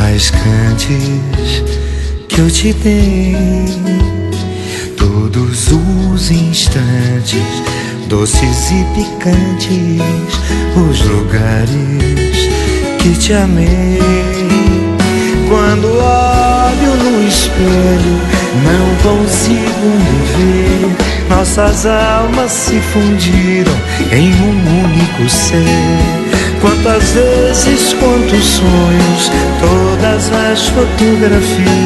mais cantes que eu te dei, todos os instantes, doces e picantes, os lugares que te amei. Quando olho no espelho, não consigo me ver. Nossas almas se fundiram em um único ser. Quantas vezes, quantos sonhos, todas as fotografias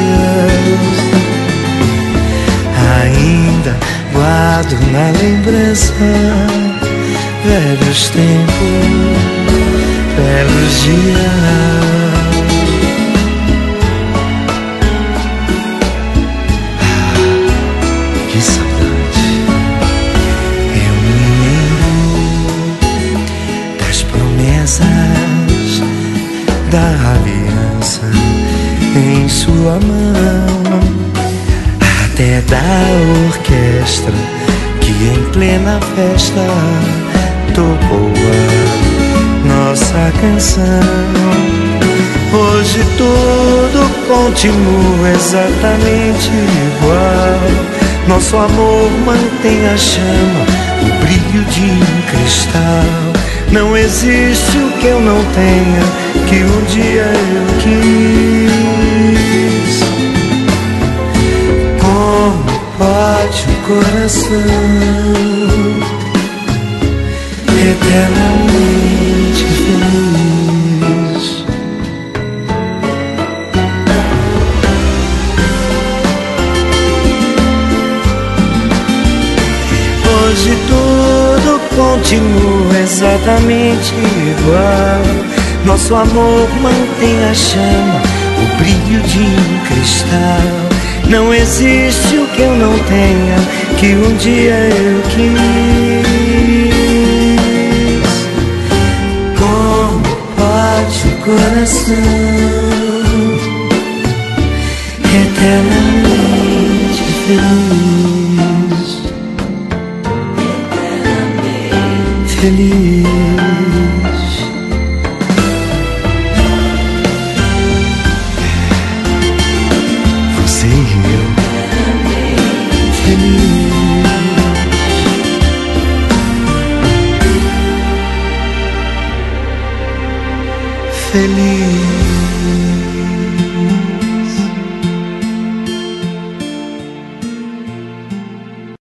ainda guardo na lembrança. Velhos tempos, belos dias. Que saudade. Eu me lembro das promessas, da aliança em sua mão, até da orquestra que em plena festa tocou a nossa canção. Hoje tudo continua exatamente igual. Nosso amor mantém a chama, o brilho de um cristal. Não existe o que eu não tenha, que um dia eu quis. Como pode o coração eternamente feliz? Hoje tudo continua exatamente igual. Nosso amor mantém a chama, o brilho de um cristal. Não existe o que eu não tenha, que um dia eu quis. Como pode o coração eternamente feliz? Feliz. Você e eu, feliz. Feliz.